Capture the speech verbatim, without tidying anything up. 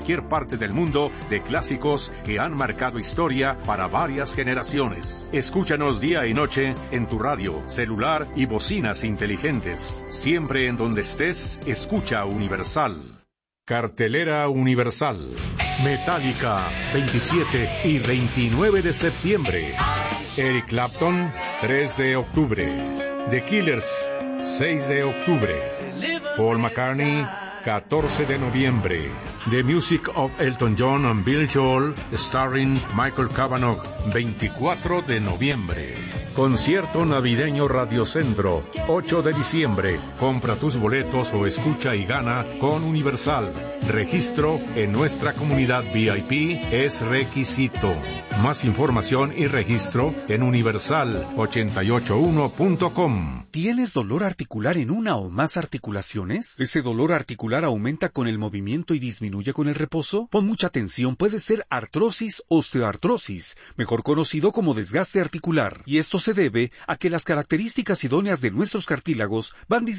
cualquier parte del mundo de clásicos que han marcado historia para varias generaciones. Escúchanos día y noche en tu radio, celular y bocinas inteligentes. Siempre en donde estés, escucha Universal. Cartelera Universal. Metallica, veintisiete y veintinueve de septiembre. Eric Clapton, tres de octubre. The Killers, seis de octubre. Paul McCartney, catorce de noviembre. The Music of Elton John and Bill Joel, starring Michael Cavanaugh, veinticuatro de noviembre. Concierto navideño Radiocentro, ocho de diciembre. Compra tus boletos o escucha y gana con Universal. Registro en nuestra comunidad V I P es requisito. Más información y registro en universal ochenta y ocho uno punto com. ¿Tienes dolor articular en una o más articulaciones? ¿Ese dolor articular aumenta con el movimiento y disminuye con el reposo? Pon mucha atención, puede ser artrosis osteoartrosis, mejor conocido como desgaste articular. Y esto se debe a que las características idóneas de nuestros cartílagos van disminuyendo